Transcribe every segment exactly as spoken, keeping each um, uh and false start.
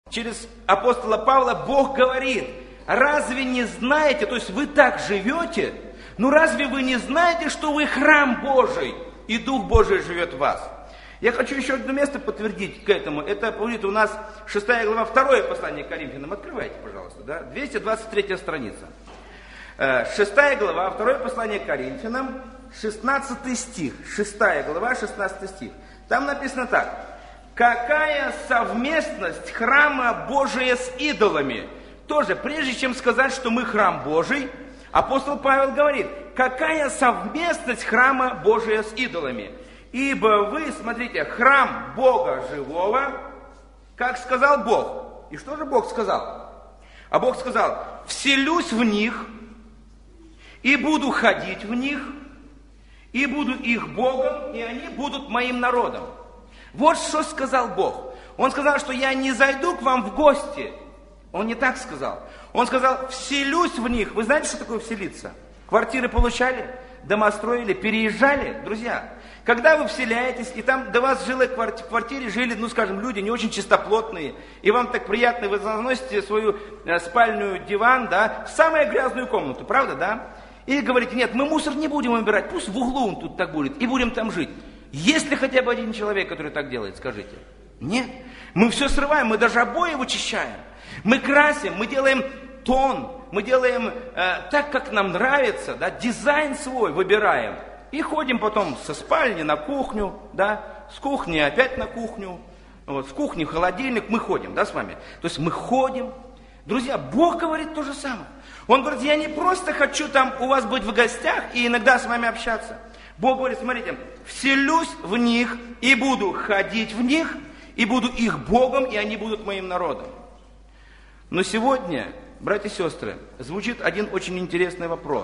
через апостола Павла Бог говорит: разве не знаете, то есть вы так живете, ну разве вы не знаете, что вы храм Божий, и Дух Божий живет в вас? Я хочу еще одно место подтвердить к этому. Это будет у нас шестая глава, второе послание к Коринфянам. Открывайте, пожалуйста, да? двести двадцать третья страница. шестая глава, второе послание к Коринфянам, шестнадцатый стих. шестая глава, шестнадцатый стих. Там написано так. Какая совместность храма Божия с идолами? Тоже, прежде чем сказать, что мы храм Божий, апостол Павел говорит, какая совместность храма Божия с идолами? Ибо вы, смотрите, храм Бога живого, как сказал Бог. И что же Бог сказал? А Бог сказал, вселюсь в них, и буду ходить в них, и буду их Богом, и они будут моим народом. Вот что сказал Бог. Он сказал, что я не зайду к вам в гости. Он не так сказал. Он сказал, вселюсь в них. Вы знаете, что такое вселиться? Квартиры получали, дома строили, переезжали, друзья. Когда вы вселяетесь, и там до вас жило в квартире, жили, ну скажем, люди не очень чистоплотные, и вам так приятно, вы заносите свою спальную диван, да, в самую грязную комнату, правда, да? И говорите, нет, мы мусор не будем убирать, пусть в углу он тут так будет, и будем там жить. Есть ли хотя бы один человек, который так делает, скажите? Нет. Мы все срываем, мы даже обои вычищаем. Мы красим, мы делаем тон, мы делаем э, так, как нам нравится, да, дизайн свой выбираем. И ходим потом со спальни на кухню, да, с кухни опять на кухню, вот, с кухни в холодильник, мы ходим, да, с вами. То есть мы ходим. Друзья, Бог говорит то же самое. Он говорит, я не просто хочу там у вас быть в гостях и иногда с вами общаться. Бог говорит, смотрите, вселюсь в них и буду ходить в них, и буду их Богом, и они будут моим народом. Но сегодня, братья и сестры, звучит один очень интересный вопрос.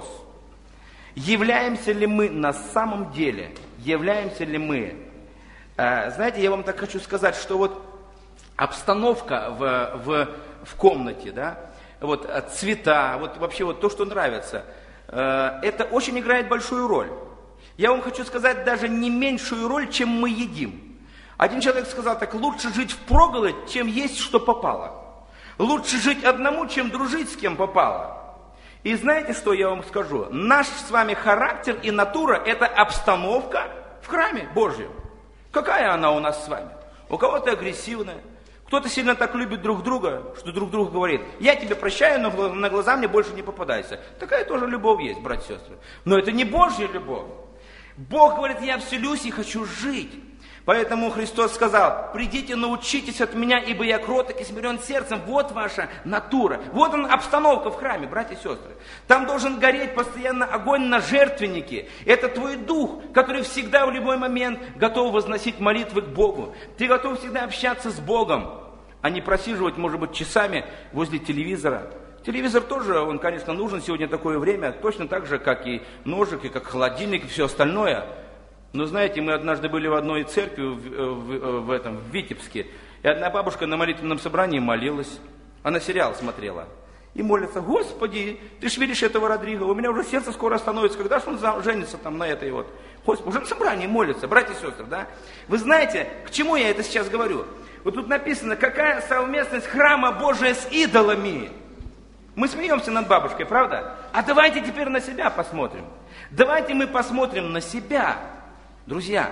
Являемся ли мы на самом деле, являемся ли мы, э, знаете, я вам так хочу сказать, что вот обстановка в, в, в комнате, да, вот цвета, вот вообще вот то, что нравится, э, это очень играет большую роль. Я вам хочу сказать даже не меньшую роль, чем мы едим. Один человек сказал так, лучше жить впроголодь, чем есть, что попало. Лучше жить одному, чем дружить с кем попало. И знаете, что я вам скажу? Наш с вами характер и натура – это обстановка в храме Божьем. Какая она у нас с вами? У кого-то агрессивная, кто-то сильно так любит друг друга, что друг другу говорит, я тебе прощаю, но на глаза мне больше не попадайся. Такая тоже любовь есть, братья и сестры. Но это не Божья любовь. Бог говорит, я вселюсь и хочу жить. Поэтому Христос сказал, придите, научитесь от меня, ибо я кроток и смирен сердцем. Вот ваша натура. Вот она обстановка в храме, братья и сестры. Там должен гореть постоянно огонь на жертвеннике. Это твой дух, который всегда в любой момент готов возносить молитвы к Богу. Ты готов всегда общаться с Богом, а не просиживать, может быть, часами возле телевизора. Телевизор тоже, он, конечно, нужен сегодня такое время, точно так же, как и ножик, и как холодильник, и все остальное. Но знаете, мы однажды были в одной церкви в, в, в, этом, в Витебске, и одна бабушка на молитвенном собрании молилась, она сериал смотрела, и молится, Господи, ты ж видишь этого Родриго, у меня уже сердце скоро остановится, когда же он женится там на этой вот, Господи, уже на собрании молится, братья и сестры, да? Вы знаете, к чему я это сейчас говорю? Вот тут написано, какая совместность храма Божия с идолами. Мы смеемся над бабушкой, правда? А давайте теперь на себя посмотрим. Давайте мы посмотрим на себя. Друзья,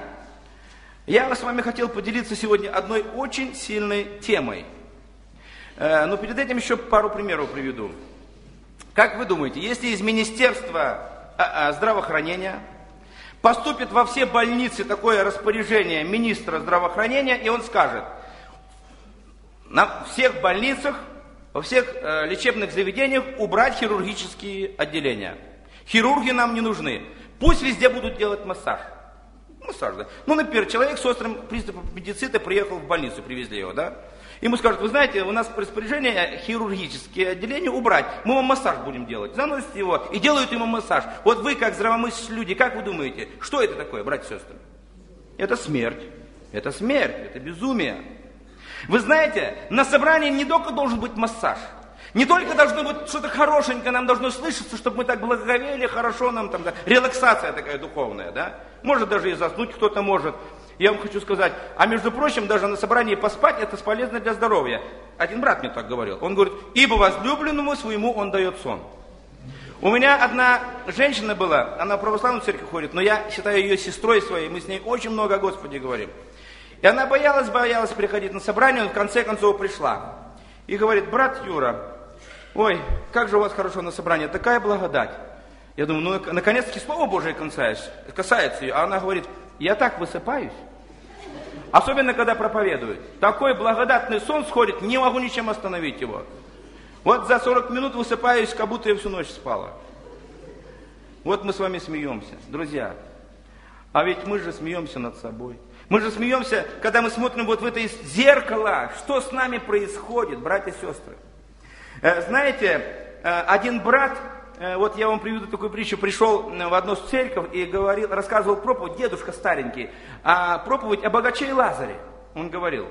я с вами хотел поделиться сегодня одной очень сильной темой. Э, но перед этим еще пару примеров приведу. Как вы думаете, если из Министерства здравоохранения поступит во все больницы такое распоряжение министра здравоохранения, и он скажет, на всех больницах, во всех э, лечебных заведениях убрать хирургические отделения. Хирурги нам не нужны. Пусть везде будут делать массаж. Массаж, да. Ну, например, человек с острым приступом аппендицита приехал в больницу, привезли его, да. Ему скажут, вы знаете, у нас распоряжение хирургические отделения убрать. Мы вам массаж будем делать. Заносите его и делают ему массаж. Вот вы, как здравомыслящие люди, как вы думаете, что это такое, братья и сестры? Это смерть. Это смерть, это безумие. Вы знаете, на собрании не только должен быть массаж, не только должно быть что-то хорошенькое, нам должно слышаться, чтобы мы так благоговели, хорошо нам там, да, релаксация такая духовная, да, может даже и заснуть кто-то может. Я вам хочу сказать, а между прочим, даже на собрании поспать, это полезно для здоровья. Один брат мне так говорил. Он говорит, ибо возлюбленному своему он дает сон. У меня одна женщина была, она в православную церковь ходит, но я считаю ее сестрой своей, мы с ней очень много о Господе говорим. И она боялась, боялась приходить на собрание, но в конце концов пришла. И говорит, брат Юра, ой, как же у вас хорошо на собрании, такая благодать. Я думаю, ну наконец-таки Слово Божие касается, касается ее. А она говорит, я так высыпаюсь. Особенно, когда проповедует. Такой благодатный сон сходит, не могу ничем остановить его. Вот за сорок минут высыпаюсь, как будто я всю ночь спала. Вот мы с вами смеемся, друзья. А ведь мы же смеемся над собой. Мы же смеемся, когда мы смотрим вот в это зеркало, что с нами происходит, братья и сестры. Знаете, один брат, вот я вам приведу такую притчу, пришел в одну церковь и говорил, рассказывал проповедь, дедушка старенький, а проповедь о богаче и Лазаре, он говорил.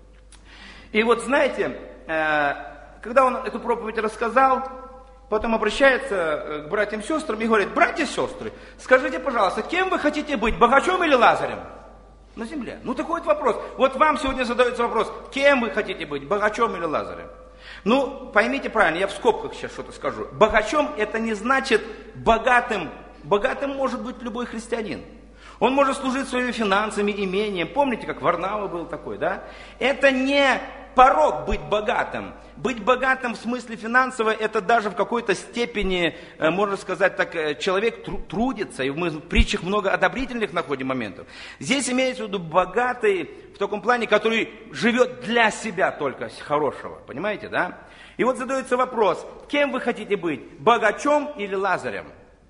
И вот знаете, когда он эту проповедь рассказал, потом обращается к братьям и сестрам и говорит, братья и сестры, скажите, пожалуйста, кем вы хотите быть, богачом или Лазарем? На земле. Ну такой вот вопрос. Вот вам сегодня задается вопрос, кем вы хотите быть, богачом или Лазарем? Ну, поймите правильно, я в скобках сейчас что-то скажу. Богачом это не значит богатым. Богатым может быть любой христианин. Он может служить своими финансами, имением. Помните, как Варнава был такой, да? Это не порок быть богатым. Быть богатым в смысле финансово, это даже в какой-то степени, можно сказать так, человек трудится. И мы в притчах много одобрительных находим моментов. Здесь имеется в виду богатый в таком плане, который живет для себя только хорошего. Понимаете, да? И вот задается вопрос, кем вы хотите быть, богачом или Лазарем?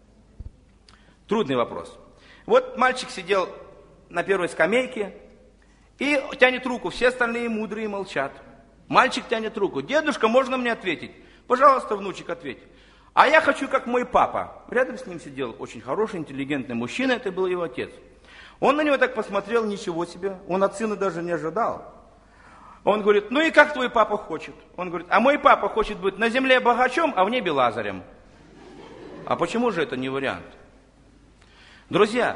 Трудный вопрос. Вот мальчик сидел на первой скамейке и тянет руку, все остальные мудрые молчат. Мальчик тянет руку. Дедушка, можно мне ответить? Пожалуйста, внучек, ответь. А я хочу, как мой папа. Рядом с ним сидел очень хороший, интеллигентный мужчина, это был его отец. Он на него так посмотрел, ничего себе, он от сына даже не ожидал. Он говорит, ну и как твой папа хочет? Он говорит, а мой папа хочет быть на земле богачом, а в небе Лазарем. А почему же это не вариант? Друзья,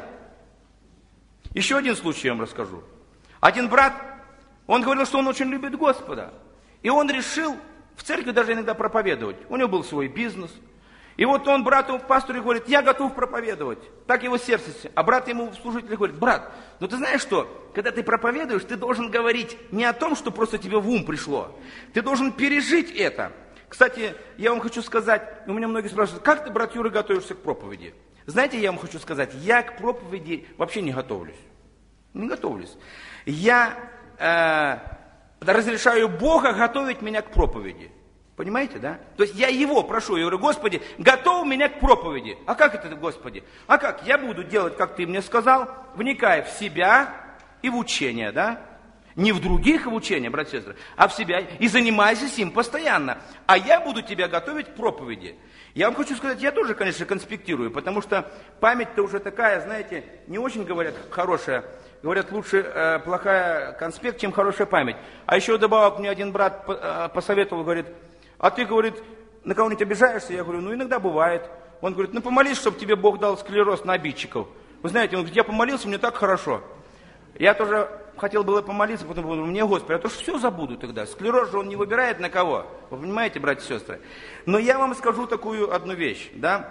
еще один случай я вам расскажу. Один брат, он говорил, что он очень любит Господа. И он решил в церкви даже иногда проповедовать. У него был свой бизнес. И вот он брату, пастору, говорит, я готов проповедовать. Так его сердце. А брат ему, служитель, говорит, брат, ну ты знаешь что, когда ты проповедуешь, ты должен говорить не о том, что просто тебе в ум пришло. Ты должен пережить это. Кстати, я вам хочу сказать, у меня многие спрашивают, как ты, брат Юра, готовишься к проповеди? Знаете, я вам хочу сказать, я к проповеди вообще не готовлюсь. Не готовлюсь. Я э, разрешаю Бога готовить меня к проповеди. Понимаете, да? То есть я Его прошу, я говорю, Господи, готов меня к проповеди. А как это, Господи? А как? Я буду делать, как Ты мне сказал, вникая в себя и в учение, да? Не в других в учение, братья и сестры, а в себя. И занимайся им постоянно. А я буду тебя готовить к проповеди. Я вам хочу сказать, я тоже, конечно, конспектирую, потому что память-то уже такая, знаете, не очень, говорят, хорошая. Говорят, лучше э, плохая конспект, чем хорошая память. А еще добавок мне один брат э, посоветовал, говорит, а ты, говорит, на кого-нибудь обижаешься? Я говорю, ну иногда бывает. Он говорит, ну помолись, чтобы тебе Бог дал склероз на обидчиков. Вы знаете, он говорит, я помолился, мне так хорошо. Я тоже хотел было помолиться, потом подумал, мне, Господи, я тоже все забуду тогда. Склероз же он не выбирает на кого. Вы понимаете, братья и сестры? Но я вам скажу такую одну вещь, да,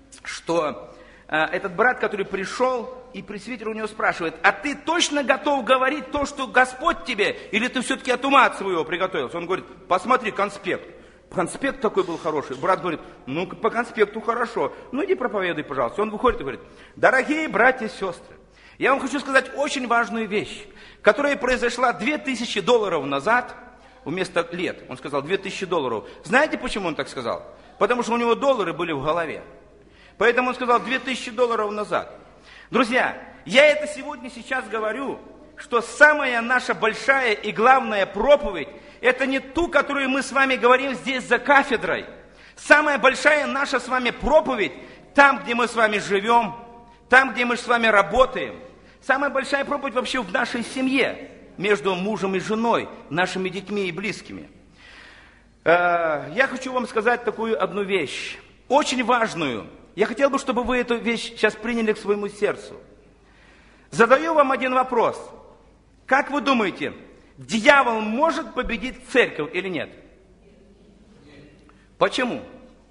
что э, этот брат, который пришел, и пресвитер у него спрашивает, а ты точно готов говорить то, что Господь тебе, или ты все-таки от ума от своего приготовился? Он говорит, посмотри, конспект. Конспект такой был хороший. Брат говорит, ну по конспекту хорошо, ну иди проповедуй, пожалуйста. Он выходит и говорит, дорогие братья и сестры, я вам хочу сказать очень важную вещь, которая произошла две тысячи долларов назад, вместо лет. Он сказал две тысячи долларов. Знаете, почему он так сказал? Потому что у него доллары были в голове. Поэтому он сказал две тысячи долларов назад. Друзья, я это сегодня сейчас говорю, что самая наша большая и главная проповедь, это не ту, которую мы с вами говорим здесь за кафедрой. Самая большая наша с вами проповедь, там, где мы с вами живем, там, где мы с вами работаем. Самая большая проповедь вообще в нашей семье, между мужем и женой, нашими детьми и близкими. Я хочу вам сказать такую одну вещь, очень важную. Я хотел бы, чтобы вы эту вещь сейчас приняли к своему сердцу. Задаю вам один вопрос. Как вы думаете, дьявол может победить церковь или нет? Почему?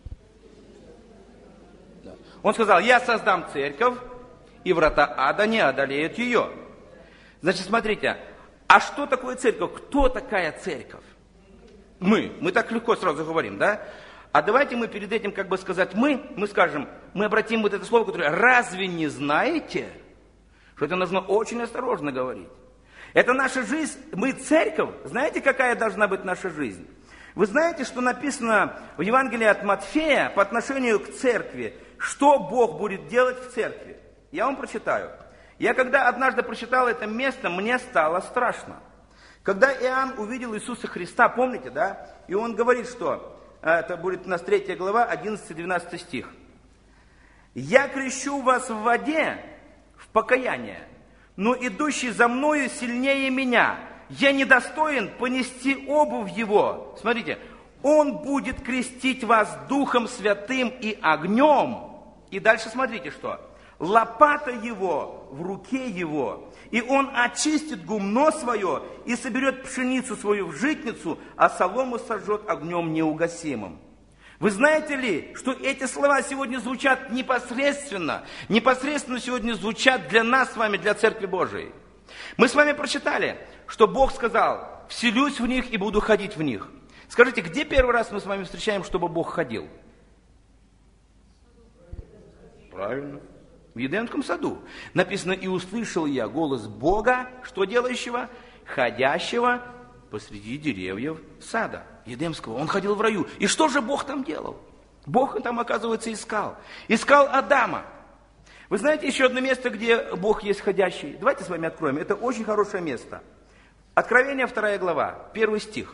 Он сказал, я создам церковь, и врата ада не одолеют ее. Значит, смотрите, а что такое церковь? Кто такая церковь? Мы. Мы так легко сразу говорим, да? А давайте мы перед этим, как бы сказать мы, мы скажем, мы обратим вот это слово, которое разве не знаете, что это нужно очень осторожно говорить. Это наша жизнь, мы церковь, знаете, какая должна быть наша жизнь? Вы знаете, что написано в Евангелии от Матфея по отношению к церкви, что Бог будет делать в церкви? Я вам прочитаю. Я когда однажды прочитал это место, мне стало страшно. Когда Иоанн увидел Иисуса Христа, помните, да? И он говорит, что, это будет у нас третья глава, одиннадцатый-двенадцатый стих. «Я крещу вас в воде, в покаяние, но идущий за мною сильнее меня. Я недостоин понести обувь его». Смотрите, «Он будет крестить вас Духом Святым и огнем». И дальше смотрите, что. «Лопата его в руке его, и он очистит гумно свое, и соберет пшеницу свою в житницу, а солому сожжет огнем неугасимым». Вы знаете ли, что эти слова сегодня звучат непосредственно, непосредственно сегодня звучат для нас с вами, для Церкви Божией. Мы с вами прочитали, что Бог сказал, «Вселюсь в них и буду ходить в них». Скажите, где первый раз мы с вами встречаем, чтобы Бог ходил? Правильно. В Едемском саду. Написано, «И услышал я голос Бога, что делающего? Ходящего посреди деревьев сада». Едемского. Он ходил в раю. И что же Бог там делал? Бог там, оказывается, искал. Искал Адама. Вы знаете еще одно место, где Бог есть ходящий? Давайте с вами откроем. Это очень хорошее место. Откровение, вторая глава, первый стих.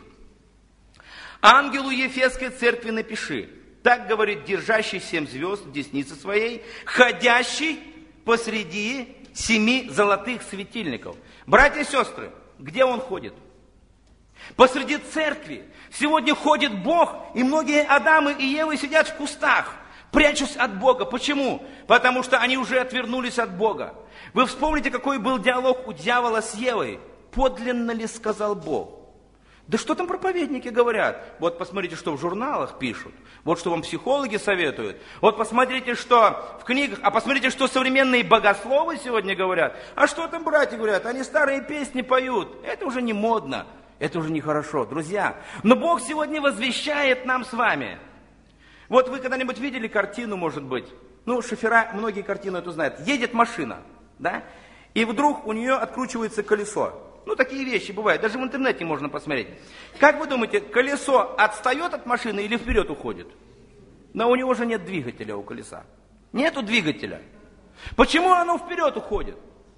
«Ангелу Ефесской церкви напиши, так говорит держащий семь звезд в деснице своей, ходящий посреди семи золотых светильников». Братья и сестры, где он ходит? Посреди церкви. Сегодня ходит Бог, и многие Адамы и Евы сидят в кустах, прячась от Бога. Почему? Потому что они уже отвернулись от Бога. Вы вспомните, какой был диалог у дьявола с Евой. «Подлинно ли сказал Бог?» Да что там проповедники говорят? Вот посмотрите, что в журналах пишут. Вот что вам психологи советуют. Вот посмотрите, что в книгах. А посмотрите, что современные богословы сегодня говорят. А что там братья говорят? Они старые песни поют. Это уже не модно. Это уже нехорошо. Друзья, но Бог сегодня возвещает нам с вами. Вот вы когда-нибудь видели картину, может быть? Ну, шофера, многие картины эту знают. Едет машина, да? И вдруг у нее откручивается колесо. Ну, такие вещи бывают. Даже в интернете можно посмотреть. Как вы думаете, колесо отстает от машины или вперед уходит? Но у него же нет двигателя у колеса. Нету двигателя. Почему оно вперед уходит?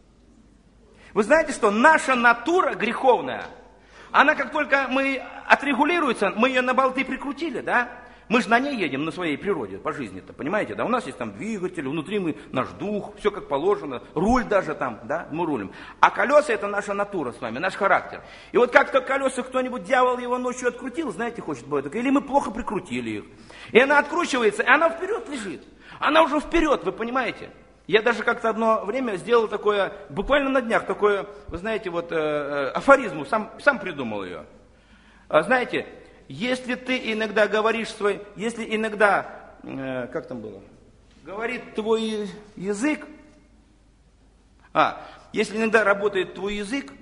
Вы знаете, что наша натура греховная, она как только мы отрегулируется, мы ее на болты прикрутили, да? Мы же на ней едем, на своей природе, по жизни-то, понимаете? Да, у нас есть там двигатель, внутри мы, наш дух, все как положено, руль даже там, да, мы рулим. А колеса — это наша натура с вами, наш характер. И вот как-то колеса кто-нибудь, дьявол его ночью открутил, знаете, хочет бывает, или мы плохо прикрутили их. И она откручивается, и она вперед лежит. Она уже вперед, вы понимаете? Я даже как-то одно время сделал такое, буквально на днях, такое, вы знаете, вот, э, афоризму, сам, сам придумал ее. А, знаете, если ты иногда говоришь свой, если иногда, э, как там было, говорит твой язык, а, если иногда работает твой язык,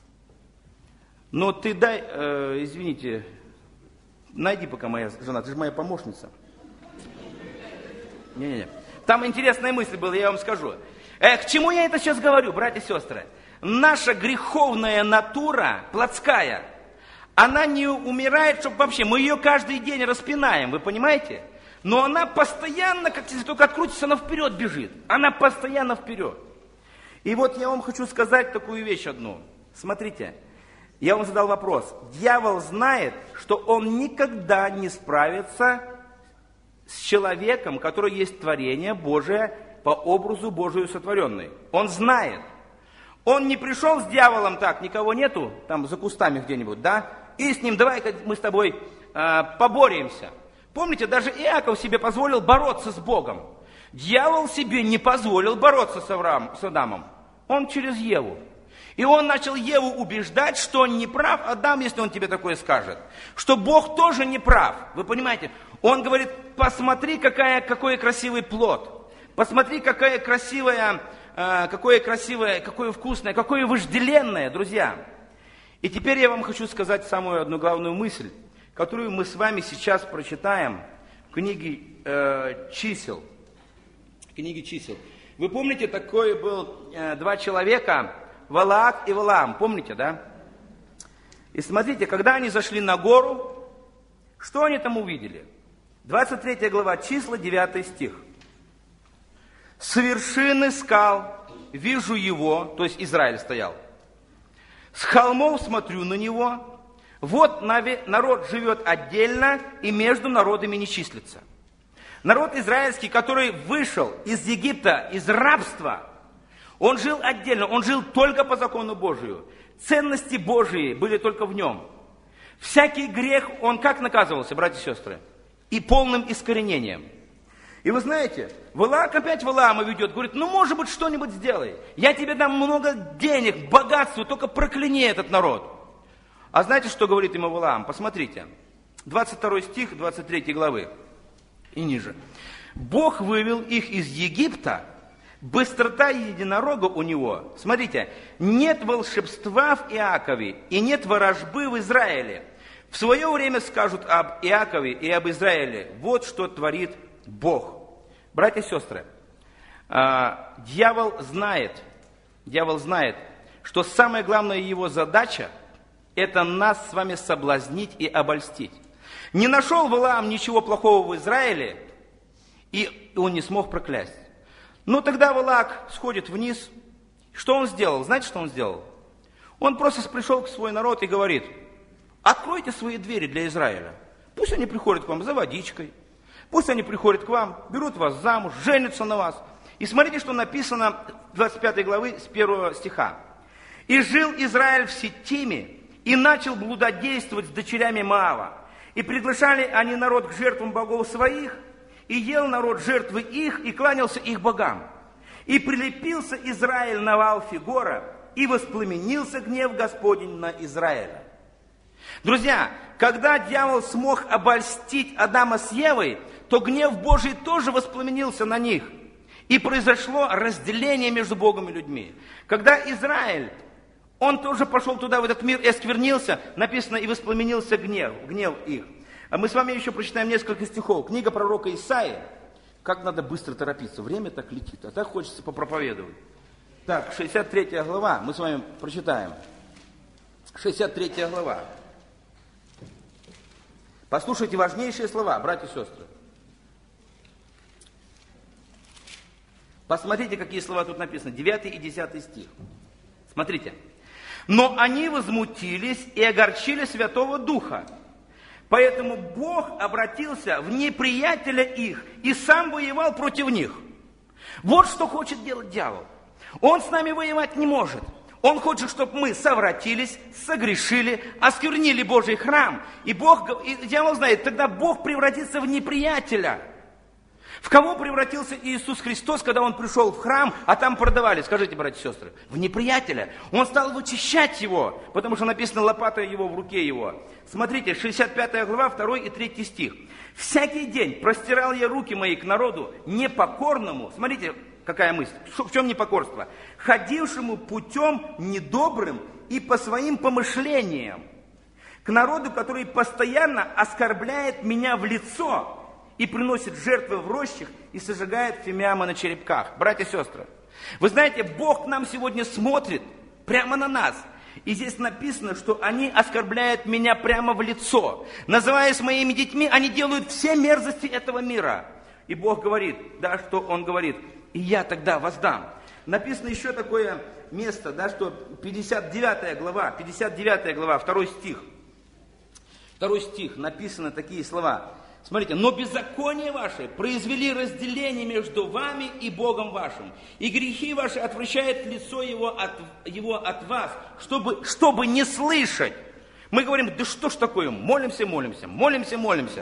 но ты дай, э, извините, найди пока моя жена, ты же моя помощница. Не-не-не. Там интересная мысль была, я вам скажу. Э, к чему я это сейчас говорю, братья и сестры? Наша греховная натура, плотская, она не умирает, чтобы вообще, мы ее каждый день распинаем, вы понимаете? Но она постоянно, как если только открутится, она вперед бежит. Она постоянно вперед. И вот я вам хочу сказать такую вещь одну. Смотрите, я вам задал вопрос. Дьявол знает, что он никогда не справится с человеком, который есть творение Божие по образу Божию сотворенный. Он знает. Он не пришел с дьяволом так, никого нету, там за кустами где-нибудь, да? И с ним давай-ка мы с тобой э, поборемся. Помните, даже Иаков себе позволил бороться с Богом. Дьявол себе не позволил бороться с, Авраам, с Адамом. Он через Еву. И он начал Еву убеждать, что он не прав. Адам, если он тебе такое скажет, что Бог тоже не прав. Вы понимаете? Он говорит, посмотри, какая, какой красивый плод. Посмотри, какая красивая, э, какое красивое, какое вкусное, какое вожделенное, друзья. И теперь я вам хочу сказать самую одну главную мысль, которую мы с вами сейчас прочитаем в книге э, чисел. Книге чисел. Вы помните, такое был э, два человека, Валаак и Валаам, помните, да? И смотрите, когда они зашли на гору, что они там увидели? двадцать третья глава, числа, девятый стих. «С вершины скал вижу его», то есть Израиль стоял, «с холмов смотрю на него, вот народ живет отдельно и между народами не числится». Народ израильский, который вышел из Египта, из рабства, он жил отдельно, он жил только по закону Божию. Ценности Божии были только в нем. Всякий грех, он как наказывался, братья и сестры? И полным искоренением. И вы знаете, Валаак опять Валаама ведет, говорит, ну, может быть, что-нибудь сделай. Я тебе дам много денег, богатства, только прокляни этот народ. А знаете, что говорит ему Валаам? Посмотрите, двадцать второй стих, двадцать третьей главы и ниже. «Бог вывел их из Египта, быстрота единорога у него». Смотрите, «нет волшебства в Иакове и нет ворожбы в Израиле. В свое время скажут об Иакове и об Израиле, вот что творит Бог». Братья и сестры, дьявол знает, дьявол знает, что самая главная его задача – это нас с вами соблазнить и обольстить. Не нашел Валаам ничего плохого в Израиле, и он не смог проклясть. Но тогда Валаак сходит вниз. Что он сделал? Знаете, что он сделал? Он просто пришел к свой народ и говорит, откройте свои двери для Израиля. Пусть они приходят к вам за водичкой, пусть они приходят к вам, берут вас замуж, женятся на вас. И смотрите, что написано в двадцать пятой главы с первого стиха. «И жил Израиль в Ситиме, и начал блудодействовать с дочерями Моава. И приглашали они народ к жертвам богов своих, и ел народ жертвы их, и кланялся их богам. И прилепился Израиль на Ваал-Фигора, и воспламенился гнев Господень на Израиля». Друзья, когда дьявол смог обольстить Адама с Евой, то гнев Божий тоже воспламенился на них. И произошло разделение между Богом и людьми. Когда Израиль, он тоже пошел туда, в этот мир, и осквернился, написано, и воспламенился гнев, гнев их. А мы с вами еще прочитаем несколько стихов. Книга пророка Исаии. Как надо быстро торопиться, время так летит, а так хочется попроповедовать. Так, шестьдесят третья глава, мы с вами прочитаем. шестьдесят третья глава. Послушайте важнейшие слова, братья и сестры. Посмотрите, какие слова тут написаны. девятый и десятый стих. Смотрите. «Но они возмутились и огорчили Святого Духа. Поэтому Бог обратился в неприятеля их и сам воевал против них». Вот что хочет делать дьявол. Он с нами воевать не может. Он хочет, чтобы мы совратились, согрешили, осквернили Божий храм. И, Бог, и дьявол знает, тогда Бог превратится в неприятеля. В кого превратился Иисус Христос, когда Он пришел в храм, а там продавали, скажите, братья и сестры, в неприятеля. Он стал вычищать его, потому что написано лопата его в руке его. Смотрите, шестьдесят пятая глава, второй и третий стих. «Всякий день простирал я руки мои к народу непокорному». Смотрите, какая мысль, в чем непокорство? «Ходившему путем недобрым и по своим помышлениям, к народу, который постоянно оскорбляет меня в лицо и приносит жертвы в рощах и сожигает фимиамы на черепках». Братья и сестры, вы знаете, Бог к нам сегодня смотрит прямо на нас. И здесь написано, что они оскорбляют меня прямо в лицо. Называясь моими детьми, они делают все мерзости этого мира. И Бог говорит, да, что Он говорит, и я тогда воздам. Написано еще такое место, да, что пятьдесят девятая глава, пятьдесят девятая глава, второй стих. Второй стих, написаны такие слова. Смотрите, «Но беззаконие ваши произвели разделение между вами и Богом вашим, и грехи ваши отвращают лицо его от, его от вас, чтобы, чтобы не слышать». Мы говорим, да что ж такое, молимся, молимся, молимся, молимся.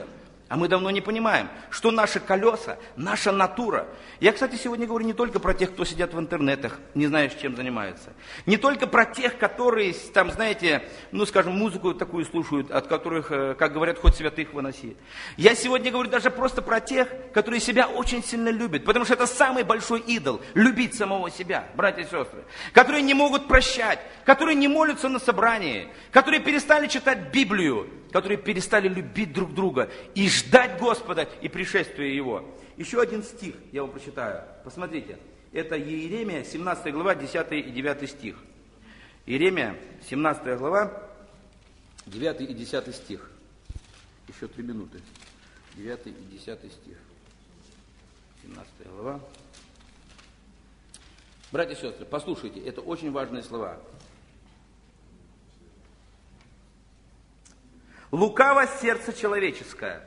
А мы давно не понимаем, что наши колеса, наша натура. Я, кстати, сегодня говорю не только про тех, кто сидят в интернетах, не знаю, чем занимаются. Не только про тех, которые, там, знаете, ну, скажем, музыку такую слушают, от которых, как говорят, хоть святых выноси. Я сегодня говорю даже просто про тех, которые себя очень сильно любят. Потому что это самый большой идол, любить самого себя, братья и сестры. Которые не могут прощать, которые не молятся на собрании, которые перестали читать Библию, которые перестали любить друг друга и ждать Господа и пришествия Его. Еще один стих я вам прочитаю. Посмотрите. Это Иеремия, семнадцатая глава, десятый и девятый стих. Иеремия, семнадцатая глава, девятый и десятый стих. Еще три минуты. девятый и десятый стих. семнадцатая глава. Братья и сестры, послушайте, это очень важные слова. Лукаво сердце человеческое,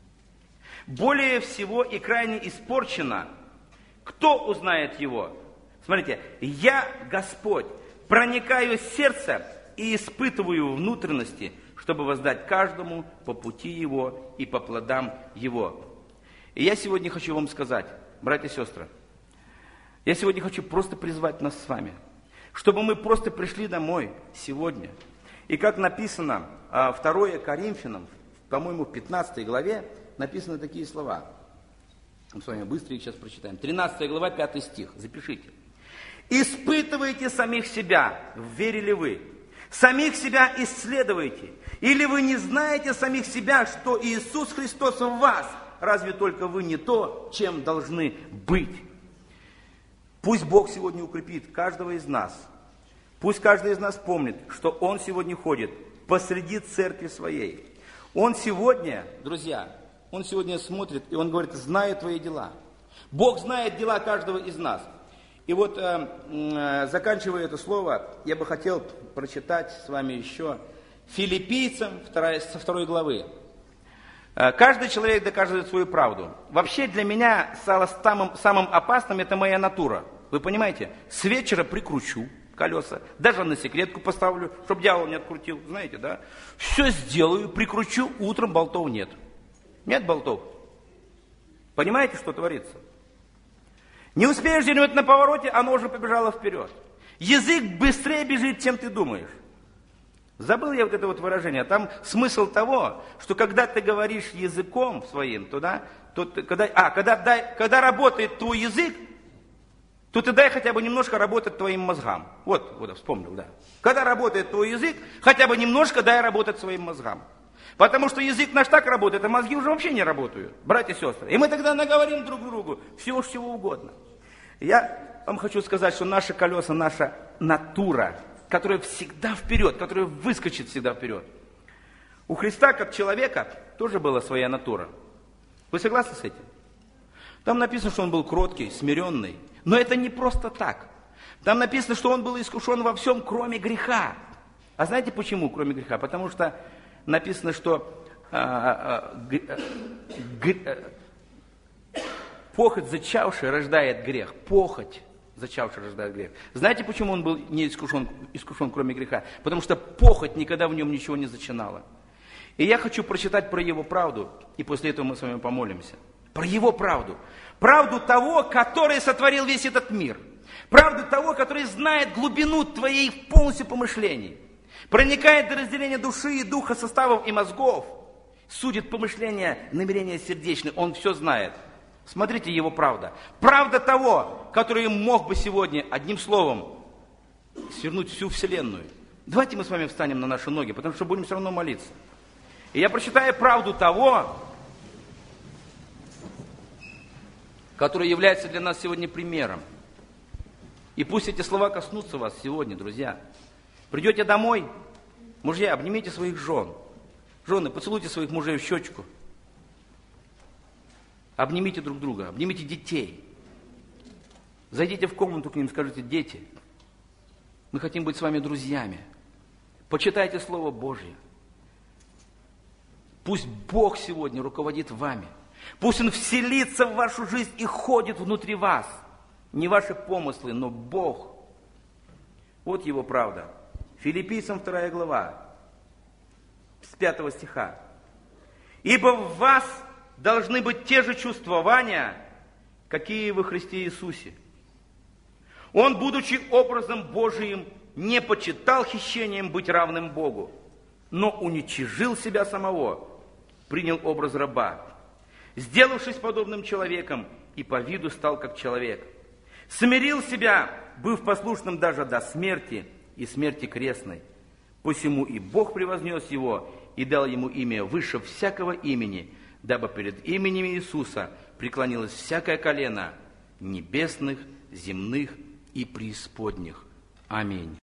более всего и крайне испорчено. Кто узнает его? Смотрите, я, Господь, проникаю в сердце и испытываю внутренности, чтобы воздать каждому по пути его и по плодам его. И я сегодня хочу вам сказать, братья и сестры, я сегодня хочу просто призвать нас с вами, чтобы мы просто пришли домой сегодня. И как написано второе Коринфянам, по-моему, в пятнадцатой главе, написаны такие слова. Мы с вами быстро их сейчас прочитаем. тринадцатая глава, пятый стих. Запишите. «Испытывайте самих себя, верили вы. Самих себя исследуйте. Или вы не знаете самих себя, что Иисус Христос в вас? Разве только вы не то, чем должны быть?» Пусть Бог сегодня укрепит каждого из нас. Пусть каждый из нас помнит, что Он сегодня ходит посреди церкви своей. Он сегодня, друзья, Он сегодня смотрит, и Он говорит: знаю твои дела. Бог знает дела каждого из нас. И вот, э, э, заканчивая это слово, я бы хотел прочитать с вами еще Филиппийцам вторая, со второй главы. Э, каждый человек доказывает свою правду. Вообще для меня самым, самым опасным это моя натура. Вы понимаете? С вечера прикручу колеса, даже на секретку поставлю, чтобы дьявол не открутил, знаете, да? Все сделаю, прикручу, утром болтов нет. Нет болтов. Понимаете, что творится? Не успеешь где-нибудь на повороте, оно уже побежало вперед. Язык быстрее бежит, чем ты думаешь. Забыл я вот это вот выражение. Там смысл того, что когда ты говоришь языком своим, то, да, то ты, когда, а, когда, дай, когда работает твой язык, то ты дай хотя бы немножко работать твоим мозгам. Вот, вот, вспомнил, да. Когда работает твой язык, хотя бы немножко дай работать своим мозгам. Потому что язык наш так работает, а мозги уже вообще не работают, братья и сестры. И мы тогда наговорим друг другу всего, чего угодно. Я вам хочу сказать, что наши колеса, наша натура, которая всегда вперед, которая выскочит всегда вперед. У Христа, как человека, тоже была своя натура. Вы согласны с этим? Там написано, что он был кроткий, смиренный. Но это не просто так. Там написано, что он был искушен во всем, кроме греха. А знаете почему, кроме греха? Потому что написано, что а, а, г, г, похоть зачавшая рождает грех. Похоть зачавшая рождает грех. Знаете, почему он был не искушен, искушен, кроме греха? Потому что похоть никогда в нем ничего не зачинала. И я хочу прочитать про его правду, и после этого мы с вами помолимся. Про его правду. Правду того, который сотворил весь этот мир. Правду того, который знает глубину твоей полностью помышлений. Проникает до разделения души и духа, составов и мозгов. Судит помышления, намерения сердечные. Он все знает. Смотрите его правда. Правда того, который мог бы сегодня одним словом свернуть всю вселенную. Давайте мы с вами встанем на наши ноги, потому что будем все равно молиться. И я прочитаю правду того, который является для нас сегодня примером. И пусть эти слова коснутся вас сегодня, друзья. Придете домой, мужья, обнимите своих жен. Жены, поцелуйте своих мужей в щечку. Обнимите друг друга, обнимите детей. Зайдите в комнату к ним, скажите: дети, мы хотим быть с вами друзьями. Почитайте Слово Божье. Пусть Бог сегодня руководит вами. Пусть Он вселится в вашу жизнь и ходит внутри вас. Не ваши помыслы, но Бог. Вот Его правда. Филиппийцам вторая глава, с пятого стиха. «Ибо в вас должны быть те же чувствования, какие и во Христе Иисусе. Он, будучи образом Божиим, не почитал хищением быть равным Богу, но уничижил себя самого, принял образ раба, сделавшись подобным человеком, и по виду стал как человек. Смирил себя, быв послушным даже до смерти и смерти крестной. Посему и Бог превознес его и дал ему имя выше всякого имени, дабы перед именем Иисуса преклонилось всякое колено небесных, земных и преисподних. Аминь.